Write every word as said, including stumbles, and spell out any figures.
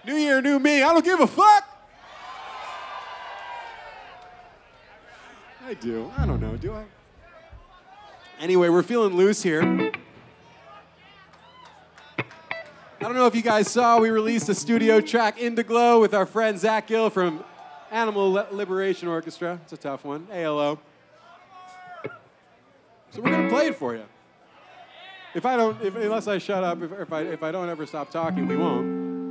New year, new me. I don't give a fuck. I do. I don't know. Do I? Anyway, we're feeling loose here. I don't know if you guys saw, we released a studio track, Indiglow, with our friend Zach Gill from Animal Liberation Orchestra. It's a tough one. A L O. So we're gonna play it for you. If I don't, if, unless I shut up, if, if I if I don't ever stop talking, we won't.